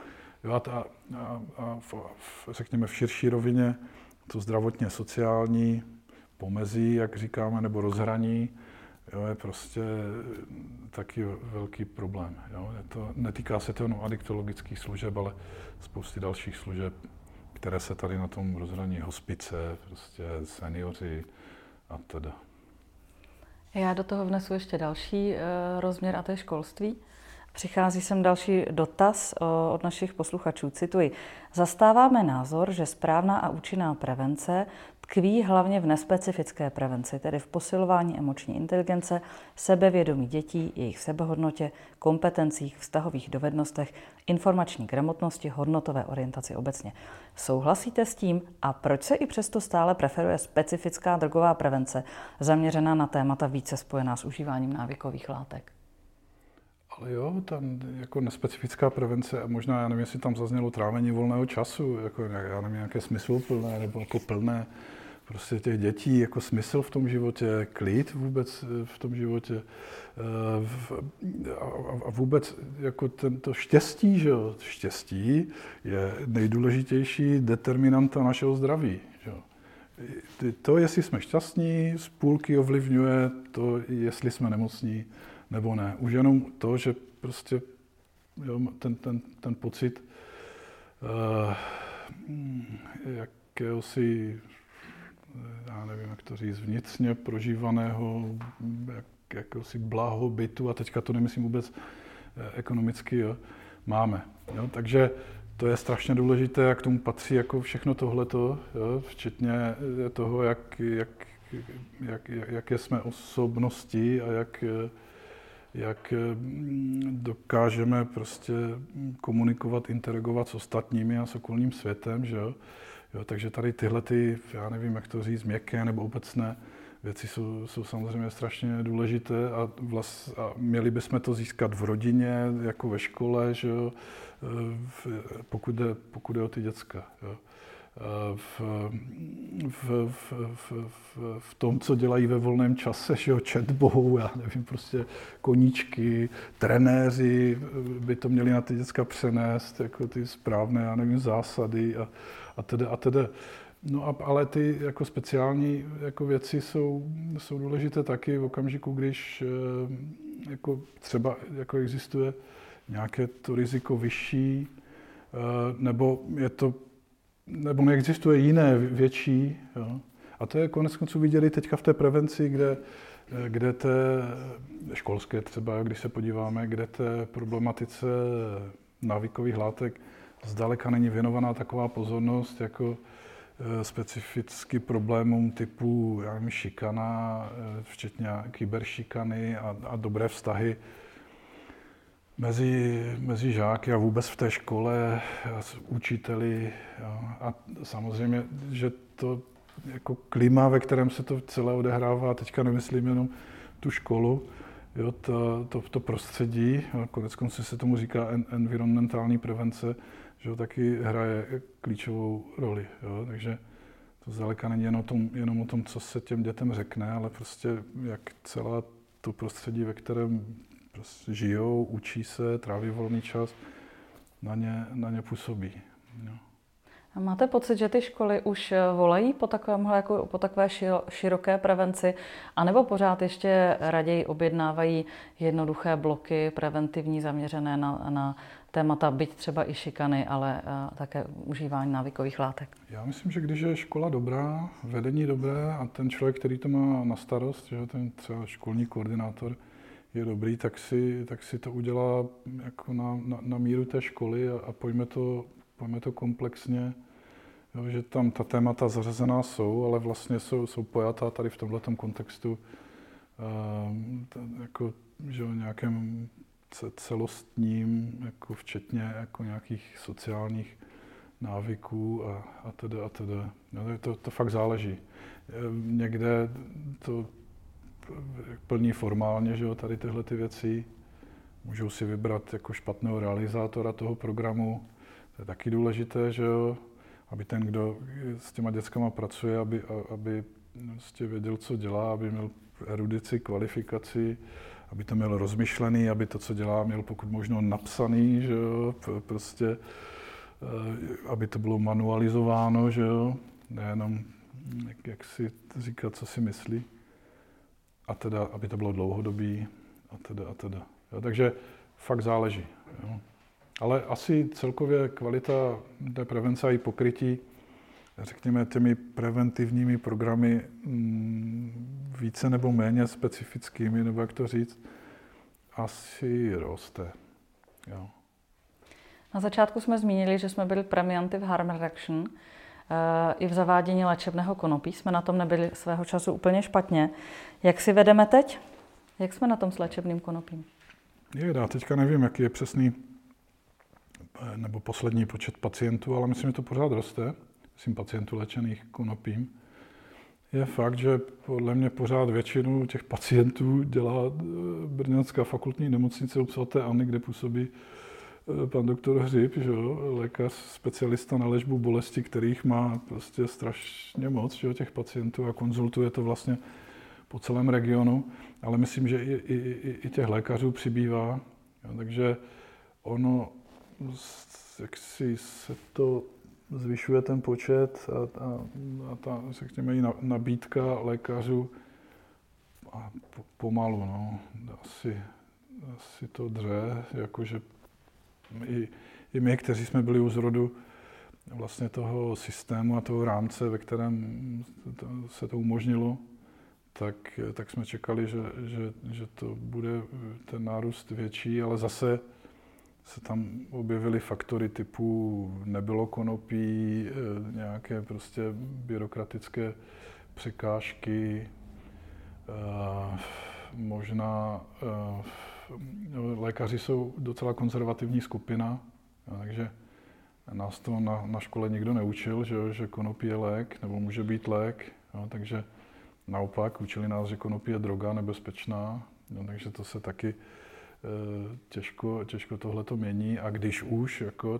řekněme v širší rovině to zdravotně sociální pomezí, jak říkáme, nebo rozhraní, jo, je prostě taky velký problém. Jo. Netýká se to jenom adiktologických služeb, ale spousty dalších služeb, které se tady na tom rozhraní hospice, prostě seniori a teda.
Já do toho vnesu ještě další rozměr, a to je školství. Přichází sem další dotaz od našich posluchačů. Cituji. Zastáváme názor, že správná a účinná prevence tkví hlavně v nespecifické prevenci, tedy v posilování emoční inteligence, sebevědomí dětí, jejich sebehodnotě, kompetencích, vztahových dovednostech, informační gramotnosti, hodnotové orientaci obecně. Souhlasíte s tím a proč se i přesto stále preferuje specifická drogová prevence zaměřená na témata více spojená s užíváním návykových látek?
Ale jo, tam jako nespecifická prevence a možná, já nevím, jestli tam zaznělo trávení volného času, jako já nevím, nějaké smysluplné nebo jako plné prostě těch dětí, jako smysl v tom životě, klid vůbec v tom životě a vůbec jako tento štěstí, že jo, štěstí je nejdůležitější determinanta našeho zdraví, že jo. To, jestli jsme šťastní, z půlky ovlivňuje to, jestli jsme nemocní, nebo ne. Už jenom to, že prostě jo, ten pocit jakéhosi, já nevím, jak to říct, vnitřně prožívaného jakéhosi blahobytu, a teďka to nemyslím vůbec ekonomicky, jo, máme. Jo, takže to je strašně důležité a k tomu patří jako všechno tohleto, jo, včetně toho, jaké jsme osobnosti a jak dokážeme prostě komunikovat, interagovat s ostatními a s okolním světem, že jo? Jo, takže tady tyhle, já nevím, jak to říct, měkké nebo obecné věci jsou samozřejmě strašně důležité a měli bychom to získat v rodině, jako ve škole, že jo? Pokud jde o ty děcka. Jo? V tom, co dělají ve volném čase, že jo, chatbou, já nevím, prostě koníčky, trenéři by to měli na ty děcka přenést, jako ty správné, já nevím, zásady a teda. No ale ty jako speciální jako věci jsou důležité taky v okamžiku, když jako třeba jako existuje nějaké to riziko vyšší, nebo neexistuje jiné větší. Jo. A to je konec konců viděli teďka v té prevenci, kde té školské třeba, když se podíváme, kde té problematice návykových látek zdaleka není věnovaná taková pozornost, jako specificky problémům typu, já nevím, šikana, včetně kyberšikany a dobré vztahy mezi žáky a vůbec v té škole a s učiteli. Jo. A samozřejmě, že to jako klima, ve kterém se to celé odehrává, teďka nemyslím jenom tu školu, jo, to prostředí, jo, koneckonců se tomu říká environmentální prevence, že jo, taky hraje klíčovou roli. Jo. Takže to zdaleka není jenom o tom, co se těm dětem řekne, ale prostě jak celé to prostředí, ve kterém prostě žijou, učí se, tráví volný čas, na ně působí. No.
A máte pocit, že ty školy už volají po takové široké prevenci, anebo pořád ještě raději objednávají jednoduché bloky preventivní zaměřené na témata, byť třeba i šikany, ale také užívání návykových látek?
Já myslím, že když je škola dobrá, vedení dobré a ten člověk, který to má na starost, že ten třeba školní koordinátor, je dobrý, tak si to udělá jako na míru té školy a pojme to komplexně, jo, že tam ta témata zařazená jsou, ale vlastně jsou pojatá tady v tomhletom kontextu jako, že nějakém celostním, jako včetně jako nějakých sociálních návyků a teda. No, to fakt záleží. Někde to plní formálně, že jo, tady tyhle ty věci. Můžou si vybrat jako špatného realizátora toho programu. To je taky důležité, že jo, aby ten, kdo s těma dětskama pracuje, aby prostě věděl, co dělá, aby měl erudici, kvalifikaci, aby to měl rozmyšlený, aby to, co dělá, měl pokud možno napsaný, že jo, prostě, aby to bylo manualizováno, že jo, nejenom jak si říkat, co si myslí. a teda, aby to bylo dlouhodobý a teda. Jo, takže fakt záleží. Jo. Ale asi celkově kvalita té prevence a i pokrytí, řekněme, těmi preventivními programy více nebo méně specifickými, nebo jak to říct, asi roste. Jo.
Na začátku jsme zmínili, že jsme byli premianty v harm reduction. I v zavádění léčebného konopí jsme na tom nebyli svého času úplně špatně. Jak si vedeme teď? Jak jsme na tom s léčebným konopím?
Já teďka nevím, jaký je přesný nebo poslední počet pacientů, ale myslím, že to pořád roste. Myslím, pacientů léčených konopím. Je fakt, že podle mě pořád většinu těch pacientů dělá brněnská fakultní nemocnice u svaté Anny, kde působí pan doktor Hřib, že jo, lékař, specialista na léčbu bolesti, kterých má prostě strašně moc, že jo, těch pacientů a konzultuje to vlastně po celém regionu, ale myslím, že i těch lékařů přibývá, jo, takže ono, jak si se to zvyšuje ten počet a ta, řekněme, i nabídka lékařů a pomalu, no, asi to dře, jakože i my, kteří jsme byli u zrodu vlastně toho systému a toho rámce, ve kterém se to umožnilo, tak jsme čekali, že to bude ten nárůst větší, ale zase se tam objevily faktory typu nebylo konopí, nějaké prostě byrokratické překážky, možná lékaři jsou docela konzervativní skupina, takže nás to na škole nikdo neučil, že konopí je lék nebo může být lék, takže naopak učili nás, že konopí je droga nebezpečná, takže to se taky těžko tohle to mění a když už, jako,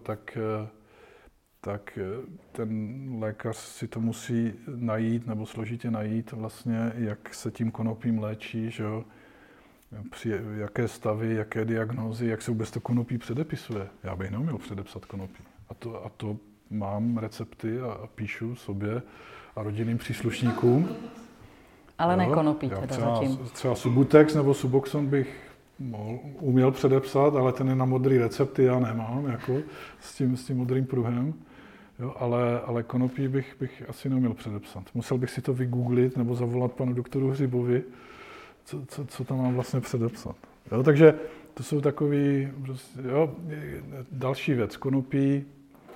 tak ten lékař si to musí najít nebo složitě najít vlastně, jak se tím konopím léčí, že jo? Při jaké stavy, jaké diagnózy, jak se vůbec to konopí předepisuje. Já bych neuměl předepsat konopí. A to mám recepty a píšu sobě a rodinným příslušníkům.
Ale ne konopí teda zatím.
Třeba Subutex nebo Suboxon bych uměl předepsat, ale ten je na modrý recepty, já nemám, jako s tím modrým pruhem. Jo, ale konopí bych asi neuměl předepsat. Musel bych si to vygooglit nebo zavolat panu doktoru Hřibovi, co tam mám vlastně předepsat. Jo, takže to jsou takový, jo, další věc. Konopí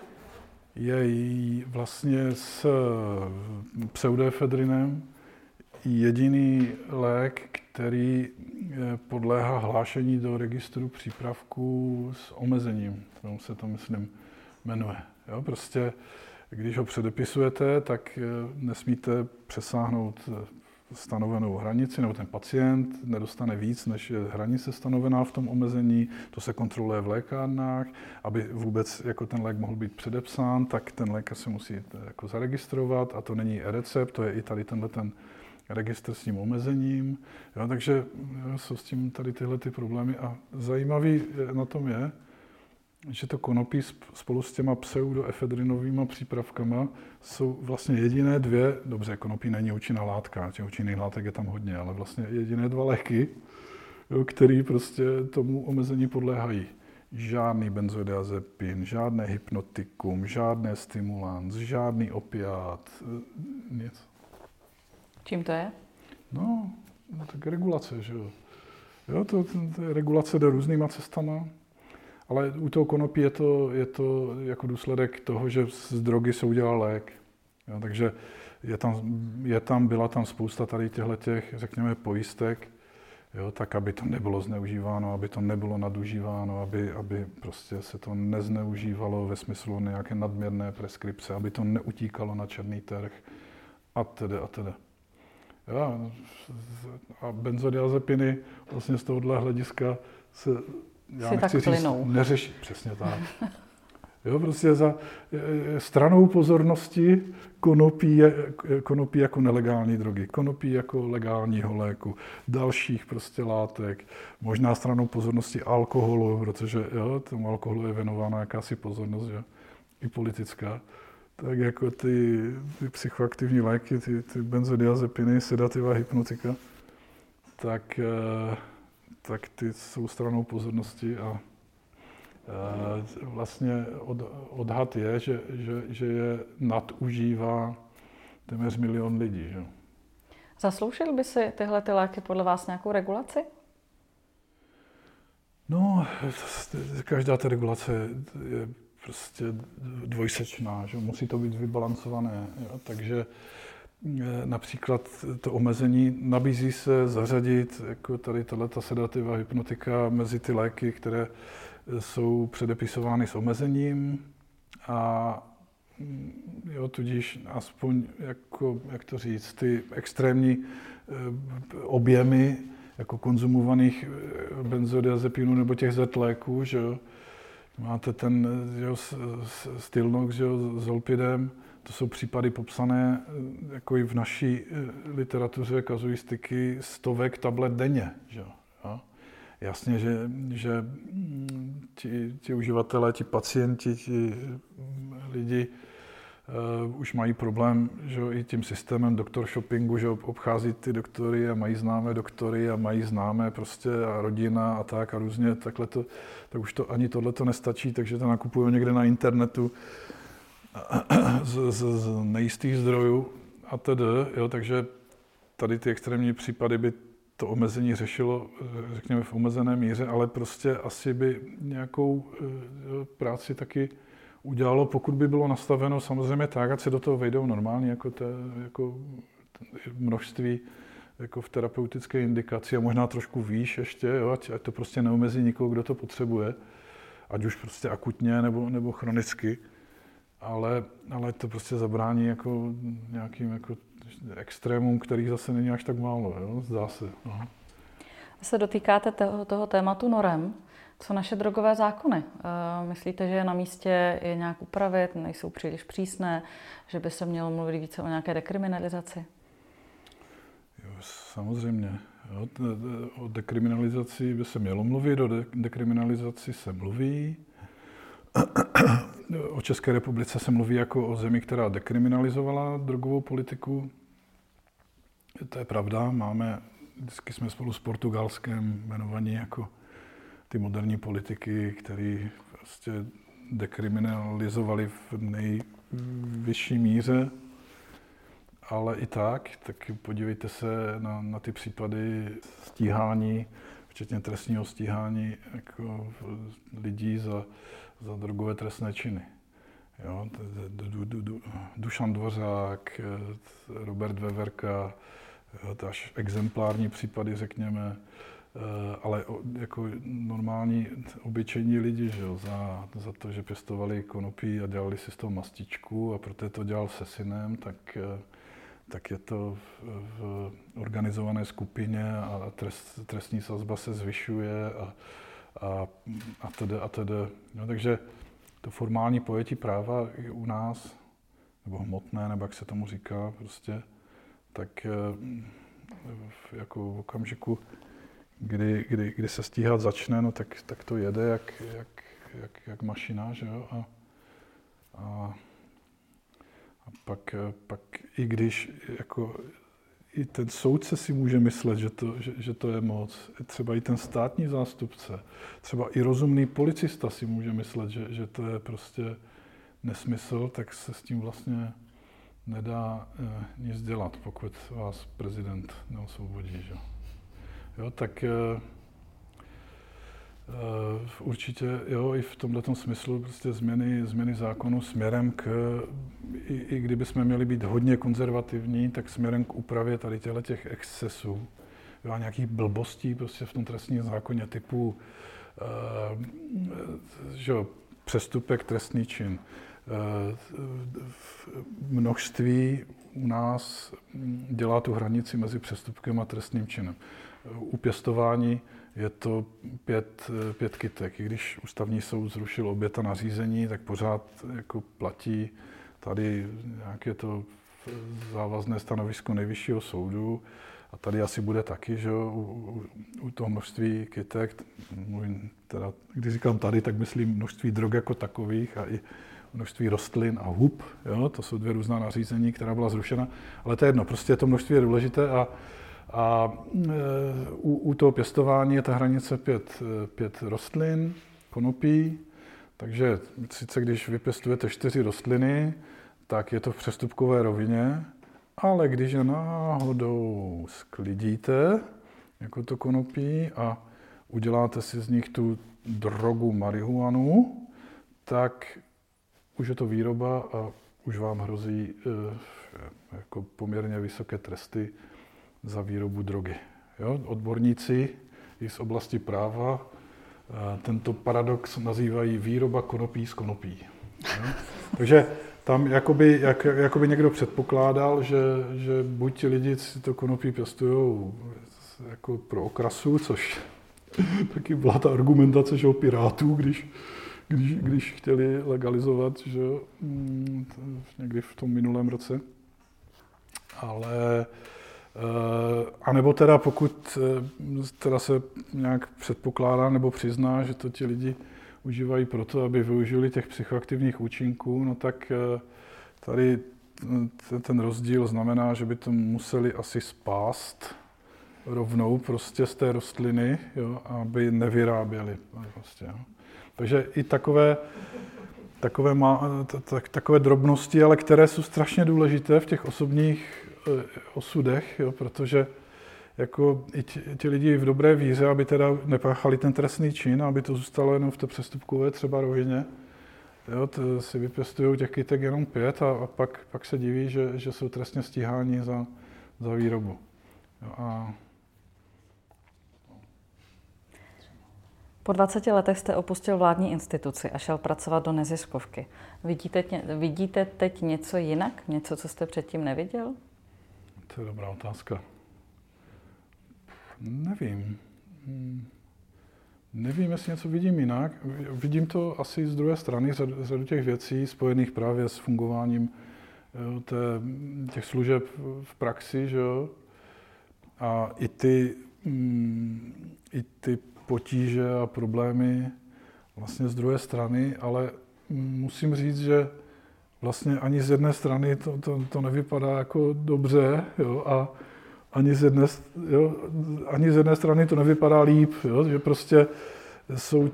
je vlastně s pseudoefedrinem jediný lék, který podléhá hlášení do registru přípravků s omezením, kterou se to, myslím, jmenuje. Jo, prostě, když ho předepisujete, tak nesmíte přesáhnout stanovenou hranici, nebo ten pacient nedostane víc, než je hranice stanovená v tom omezení. To se kontroluje v lékárnách. Aby vůbec jako ten lék mohl být předepsán, tak ten lékař se musí jako zaregistrovat a to není e-recept, to je i tady tenhle ten registr s tím omezením. Jo, takže jsou s tím tady tyhle ty problémy a zajímavý na tom je, že to konopí spolu s těma pseudoefedrinovými přípravkama jsou vlastně jediné dvě, dobře, konopí není účinná látka, těch účinných látek je tam hodně, ale vlastně jediné dva léky, které prostě tomu omezení podléhají. Žádný benzodiazepin, žádné hypnotikum, žádné stimulans, žádný opiát, nic.
Čím to je?
No tak regulace, že jo. Jo, to je regulace jde různýma cestama. Ale u toho konopí je to jako důsledek toho, že z drogy se udělal lék. Jo, takže byla tam spousta tady těch, řekněme, pojistek, jo, tak aby to nebylo zneužíváno, aby to nebylo nadužíváno, aby prostě se to nezneužívalo ve smyslu nějaké nadměrné preskripce, aby to neutíkalo na černý trh a teda. Jo, a benzodiazepiny vlastně z tohohle hlediska se já nechci říct, neřeší, přesně tak. Jo, prostě za stranou pozornosti konopí jako nelegální drogy, konopí jako legálního léku, dalších prostě látek, možná stranou pozornosti alkoholu, protože jo, tomu alkoholu je věnována jakási pozornost, že? I politická. Tak jako ty psychoaktivní léky, ty benzodiazepiny, sedativa, hypnotika, tak ty jsou stranou pozornosti a vlastně odhad je, že je nadužívá téměř 1 milion lidí. Že?
Zasloužil by si tyhle ty léky podle vás nějakou regulaci?
No, každá ta regulace je prostě dvojsečná, že? Musí to být vybalancované. Jo? Takže například to omezení nabízí se zařadit jako tady tato sedativa, hypnotika mezi ty léky, které jsou předepisovány s omezením a jo, tudíž aspoň, jako, jak to říct, ty extrémní objemy jako konzumovaných benzodiazepinů nebo těch Z léků, že jo. Máte ten Stilnox, že jo, s Zolpidem, to jsou případy popsané jako i v naší literatuře kazuistiky 100 tablet denně, že jo. Jasně, že ti uživatelé, ti pacienti, ti lidi už mají problém, že i tím systémem doktor shoppingu, že obchází ty doktory a mají známé doktory a mají známé prostě a rodina a tak a různě takhle to, tak už to ani tohle to nestačí, takže to nakupují někde na internetu z nejistých zdrojů a tedy, jo, takže tady ty extrémní případy by to omezení řešilo, řekněme, v omezené míře, ale prostě asi by nějakou práci taky udělalo, pokud by bylo nastaveno samozřejmě tak, ať se do toho vejdou normálně jako množství jako v terapeutické indikaci a možná trošku výš ještě, jo, ať to prostě neomezí nikoho, kdo to potřebuje, ať už prostě akutně nebo chronicky, ale to prostě zabrání jako nějakým jako extrémům, kterých zase není až tak málo, jo, zdá se. Aha.
Vy se dotýkáte toho tématu norem. Co naše drogové zákony? Myslíte, že je na místě je nějak upravit, nejsou příliš přísné, že by se mělo mluvit více o nějaké dekriminalizaci?
Jo, samozřejmě. Jo, o dekriminalizaci by se mělo mluvit, o dekriminalizaci se mluví. O České republice se mluví jako o zemi, která dekriminalizovala drogovou politiku. To je pravda, vždycky jsme spolu s Portugalskem jmenovaní jako ty moderní politiky, který prostě dekriminalizovali v nejvyšší míře, ale i tak podívejte se na ty případy stíhání, včetně trestního stíhání jako lidí za drogové trestné činy. Jo, Dušan Dvořák, Robert Veverka, to až exemplární případy, řekněme, ale jako normální, obyčejní lidi, že jo, za to, že pěstovali konopí a dělali si z toho mastičku a protože to dělal se synem, tak je to v organizované skupině a trestní sazba se zvyšuje a tedy. No, takže to formální pojetí práva i u nás, nebo hmotné, nebo jak se tomu říká prostě, tak jako v okamžiku, kdy se stíhat začne, no tak to jede jak mašina, že jo? A pak i když jako i ten soudce si může myslet, že to je moc, třeba i ten státní zástupce, třeba i rozumný policista si může myslet, že to je prostě nesmysl, tak se s tím vlastně nedá nic dělat, pokud vás prezident neosvobodí, že? Jo, tak určitě jo, i v tomto smyslu prostě změny zákonu směrem k, i kdyby jsme měli být hodně konzervativní, tak směrem k úpravě tady těch excesů, jo, a nějakých blbostí prostě v tom trestním zákoně typu že jo, přestupek, trestný čin. Množství u nás dělá tu hranici mezi přestupkem a trestným činem. U pěstování je to 5 kytek. I když ústavní soud zrušil obě ta nařízení, tak pořád jako platí tady nějaké to závazné stanovisko Nejvyššího soudu. A tady asi bude taky, že u toho množství kytek, teda, když říkám tady, tak myslím množství drog jako takových a i množství rostlin a hub. Jo? To jsou 2 různá nařízení, která byla zrušena. Ale to je jedno, prostě to množství je důležité A u toho pěstování je ta hranice 5 rostlin, konopí, takže sice když vypěstujete 4 rostliny, tak je to v přestupkové rovině, ale když je náhodou sklidíte, jako to konopí, a uděláte si z nich tu drogu marihuanu, tak už je to výroba a už vám hrozí jako poměrně vysoké tresty za výrobu drogy. Jo? Odborníci i z oblasti práva tento paradox nazývají výroba konopí z konopí. Jo? Takže tam jakoby někdo předpokládal, že buď ti lidi si to konopí pěstují jako pro okrasu, což taky byla ta argumentace, že o Pirátů, když chtěli legalizovat, že někdy v tom minulém roce. Ale a nebo teda pokud teda se nějak předpokládá nebo přizná, že to ti lidi užívají proto, aby využili těch psychoaktivních účinků, no tak tady ten rozdíl znamená, že by to museli asi spást rovnou prostě z té rostliny, jo, aby nevyráběli prostě, jo. Takže i takové drobnosti, ale které jsou strašně důležité v těch osobních osudech, jo, protože jako i ti lidi v dobré víře, aby teda nepáchali ten trestný čin, aby to zůstalo jenom v té přestupkové třeba rovině, jo, si vypěstují těch kytek jenom 5 a pak se diví, že jsou trestně stíháni za výrobu. Jo, a
po 20 letech jste opustil vládní instituci a šel pracovat do neziskovky. Vidíte teď něco jinak? Něco, co jste předtím neviděl?
To je dobrá otázka. Nevím. Nevím, jestli něco vidím jinak. Vidím to asi z druhé strany, řadu těch věcí spojených právě s fungováním těch služeb v praxi, že jo? A i ty potíže a problémy vlastně z druhé strany, ale musím říct, že vlastně ani z jedné strany to nevypadá jako dobře, jo, a ani z jedné strany to nevypadá líp, jo, že prostě jsou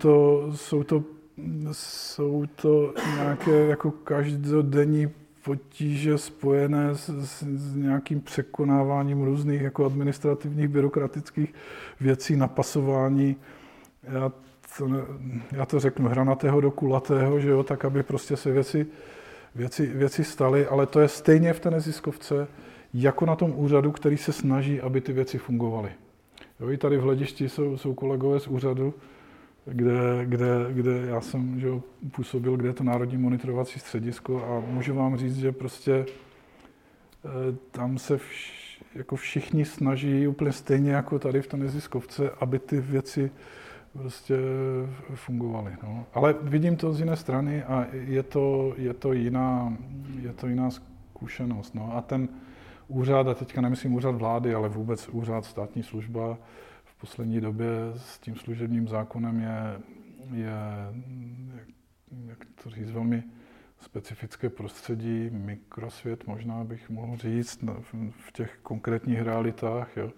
to nějaké jako každodenní potíže spojené s nějakým překonáváním různých jako administrativních, byrokratických věcí, napasování. Já to řeknu, hranatého do kulatého, že jo, tak aby prostě se věci staly, ale to je stejně v té neziskovce, jako na tom úřadu, který se snaží, aby ty věci fungovaly. Jo, i tady v Hledišti jsou kolegové z úřadu, kde já jsem, že jo, působil, kde je to Národní monitorovací středisko, a můžu vám říct, že prostě tam se jako všichni snaží úplně stejně jako tady v té neziskovce, aby ty věci prostě fungovaly. No. Ale vidím to z jiné strany a je to jiná zkušenost. No. A ten úřad, a teďka nemyslím úřad vlády, ale vůbec úřad státní služba, v poslední době s tím služebním zákonem je jak to říct, velmi specifické prostředí, mikrosvět možná bych mohl říct, v těch konkrétních realitách. Jo.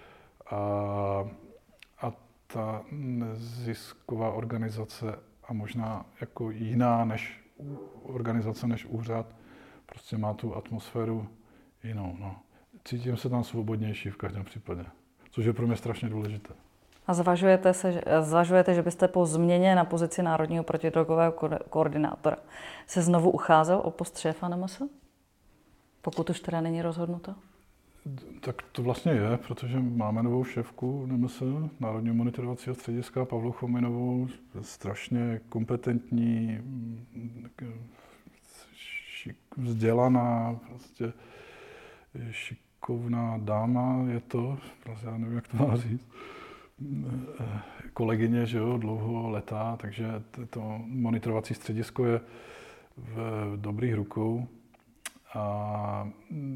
A ta nezisková organizace a možná jako jiná než organizace než úřad, prostě má tu atmosféru jinou. No. Cítím se tam svobodnější v každém případě, což je pro mě strašně důležité.
A zvažujete, že byste po změně na pozici národního protidrogového koordinátora se znovu ucházel o post šéfa NMS? Pokud už teda není rozhodnuto?
Tak to vlastně je, protože máme novou šéfku NMS, Národního monitorovacího střediska, Pavlu Chominovou, strašně kompetentní, vzdělaná, prostě šikovná dáma je to, prostě já nevím, jak to má říct. Kolegyně, že jo, dlouho letá, takže to monitorovací středisko je v dobrých rukou. A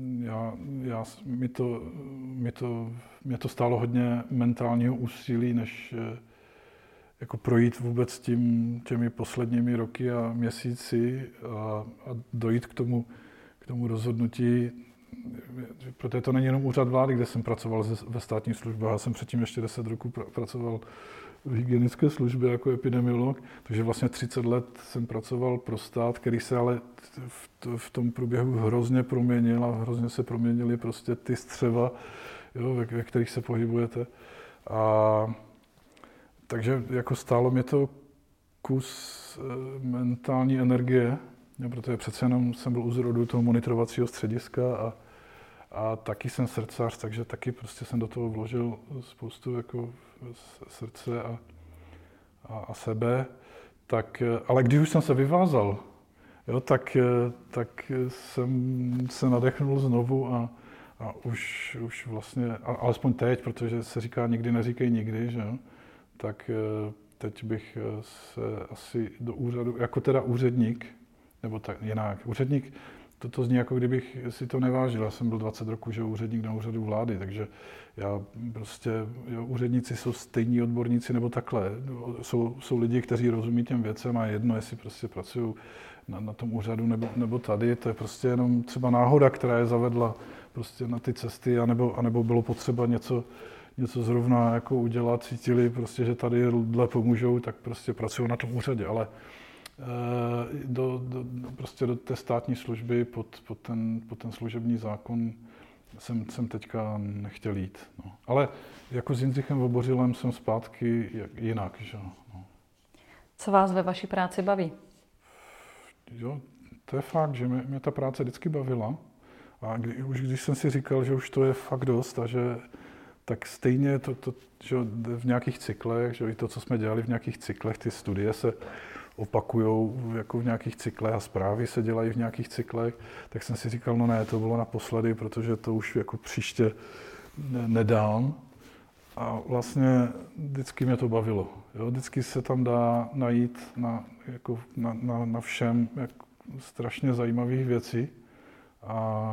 mě to stálo hodně mentálního úsilí, než jako projít vůbec těmi posledními roky a měsíci a dojít k tomu rozhodnutí protože to není jenom úřad vlády, kde jsem pracoval ve státní službě, já jsem předtím ještě 10 roků pracoval v hygienické službě jako epidemiolog, takže vlastně 30 let jsem pracoval pro stát, který se ale v tom průběhu hrozně proměnil a hrozně se proměnily prostě ty střeva, jo, ve kterých se pohybujete. A takže jako stálo mě to kus mentální energie, protože přece jenom jsem byl u zrodu toho monitorovacího střediska a taky jsem srdcař, takže taky prostě jsem do toho vložil spoustu jako srdce a sebe. Tak, ale když už jsem se vyvázal, jo, tak jsem se nadechnul znovu a už vlastně, alespoň teď, protože se říká nikdy neříkej nikdy, že jo, tak teď bych se asi do úřadu, jako teda úředník, nebo tak jinak, úředník, to zní jako kdybych si to nevážil. Já jsem byl 20 roků, že úředník na úřadu vlády, takže já prostě, jo, úředníci jsou stejní odborníci nebo takhle. Jsou lidi, kteří rozumí těm věcem a jedno, jestli prostě pracují na tom úřadu nebo tady. To je prostě jenom třeba náhoda, která je zavedla prostě na ty cesty, anebo bylo potřeba něco zrovna jako udělat, cítili prostě, že tady lidé pomůžou, tak prostě pracují na tom úřadě, ale prostě do té státní služby pod ten služební zákon jsem teďka nechtěl jít. No. Ale jako s Jindřichem Vobořilem jsem zpátky jinak. Že? No.
Co vás ve vaší práci baví?
Jo, to je fakt, že mě ta práce vždycky bavila. A když jsem si říkal, že už to je fakt dost a že tak stejně to že v nějakých cyklech, že i to, co jsme dělali v nějakých cyklech, ty studie se opakujou jako v nějakých cyklech a zprávy se dělají v nějakých cyklech, tak jsem si říkal, no ne, to bylo naposledy, protože to už jako příště nedám. A vlastně vždycky mě to bavilo. Jo? Vždycky se tam dá najít na všem jako strašně zajímavých věcí. A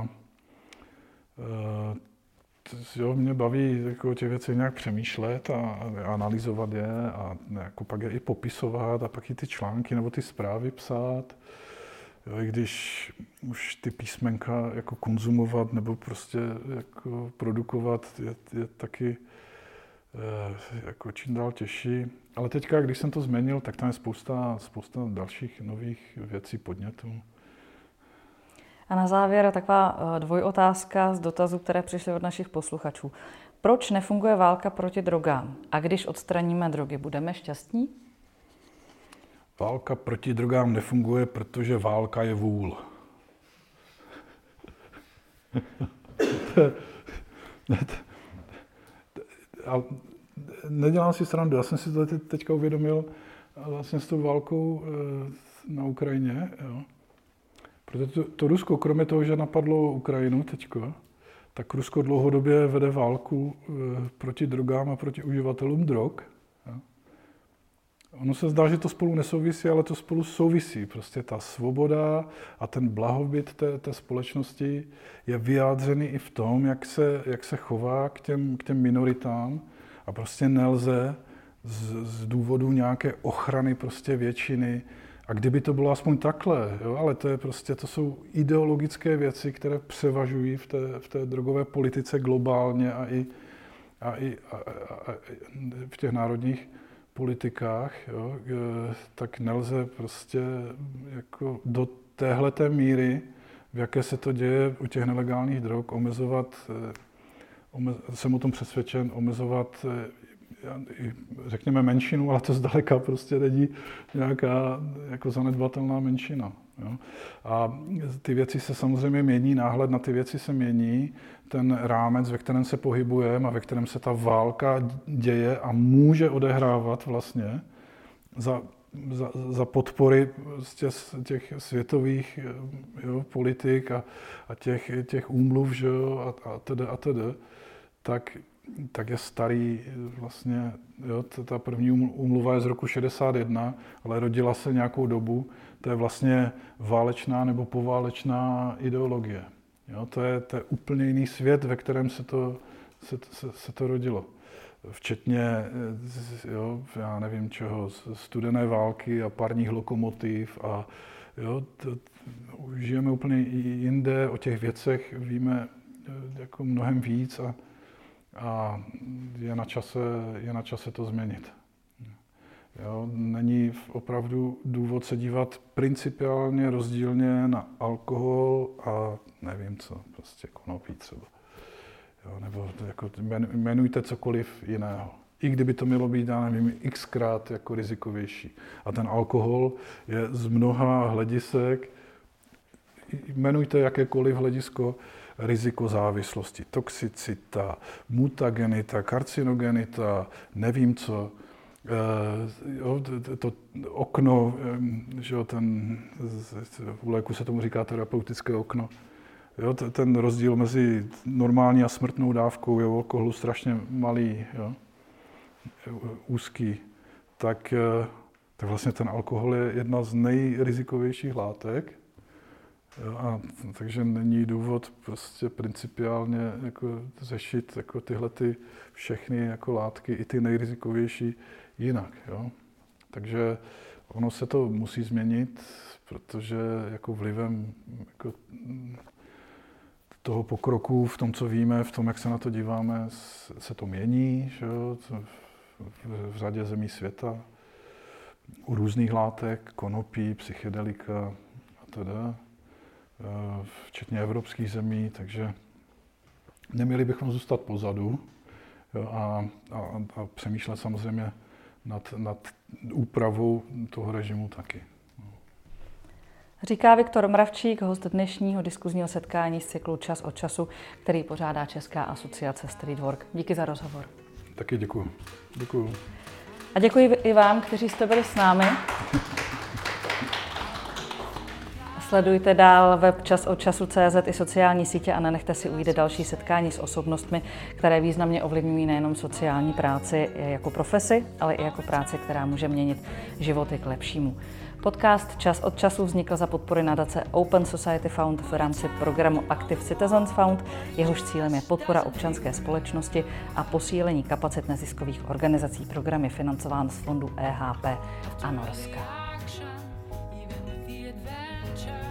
jo, mě baví jako těch věcí nějak přemýšlet a analyzovat je a jako pak je i popisovat a pak i ty články nebo ty zprávy psát. Jo, i když už ty písmenka jako konzumovat nebo prostě jako produkovat je taky jako čím dál těžší. Ale teďka, když jsem to změnil, tak tam je spousta dalších nových věcí, podnětů.
A na závěr taková dvojotázka z dotazů, které přišly od našich posluchačů. Proč nefunguje válka proti drogám? A když odstraníme drogy, budeme šťastní?
Válka proti drogám nefunguje, protože válka je vůl. Nedělám si srandu, já jsem si to teďka uvědomil vlastně s tou válkou na Ukrajině. Jo. Protože to Rusko, kromě toho, že napadlo Ukrajinu teďko, tak Rusko dlouhodobě vede válku proti drogám a proti uživatelům drog. Jo. Ono se zdá, že to spolu nesouvisí, ale to spolu souvisí. Prostě ta svoboda a ten blahobyt té společnosti je vyjádřený i v tom, jak se chová k těm minoritám a prostě nelze z důvodu nějaké ochrany prostě většiny. A kdyby to bylo aspoň takhle, jo, ale to jsou ideologické věci, které převažují v té drogové politice globálně a i v těch národních politikách, jo, tak nelze prostě jako do téhleté míry, v jaké se to děje u těch nelegálních drog, jsem o tom přesvědčen, omezovat řekněme menšinu, ale to zdaleka prostě není nějaká jako zanedbatelná menšina. Jo. A ty věci se samozřejmě mění, náhled na ty věci se mění, ten rámec, ve kterém se pohybujeme a ve kterém se ta válka děje a může odehrávat vlastně za podpory těch světových, jo, politik a těch úmluv, že jo, a tedy, tak je starý vlastně, jo, ta první úmluva je z roku 61, ale rodila se nějakou dobu, to je vlastně válečná nebo poválečná ideologie. Jo, to je úplně jiný svět, ve kterém se to rodilo. Včetně, jo, já nevím čeho, studené války a parních lokomotiv a Jo, žijeme úplně jinde, o těch věcech víme jako mnohem víc a je na čase to změnit. Jo, není opravdu důvod se dívat principiálně rozdílně na alkohol a nevím co, prostě konopí třeba. Jo, nebo jako jmenujte cokoliv jiného. I kdyby to mělo být, já nevím, xkrát jako rizikovější. A ten alkohol je z mnoha hledisek, jmenujte jakékoliv hledisko, riziko závislosti, toxicita, mutagenita, karcinogenita, nevím co. Jo, to okno, že jo, u léku se tomu říká terapeutické okno. Jo, ten rozdíl mezi normální a smrtnou dávkou je u alkoholu strašně malý, jo, úzký. Tak vlastně ten alkohol je jedna z nejrizikovějších látek. Jo, takže není důvod prostě principiálně jako řešit jako tyhle všechny jako látky, i ty nejrizikovější, jinak. Jo. Takže ono se to musí změnit, protože jako vlivem jako toho pokroku v tom, co víme, v tom, jak se na to díváme, se to mění, že jo, v řadě zemí světa, u různých látek, konopí, psychedelika a teda, včetně evropských zemí, takže neměli bychom zůstat pozadu, jo, a přemýšlet samozřejmě nad úpravou toho režimu taky.
Říká Viktor Mravčík, host dnešního diskuzního setkání z cyklu Čas od času, který pořádá Česká asociace Streetwork. Díky za rozhovor.
Taky děkuju. Děkuju.
A děkuji i vám, kteří jste byli s námi. Sledujte dál web časodčasu.cz i sociální sítě a nenechte si ujít další setkání s osobnostmi, které významně ovlivňují nejenom sociální práci jako profesi, ale i jako práci, která může měnit životy k lepšímu. Podcast Čas od času vznikl za podpory nadace Open Society Fund v rámci programu Active Citizens Fund. Jehož cílem je podpora občanské společnosti a posílení kapacit neziskových organizací. Program je financován z fondu EHP a Norska.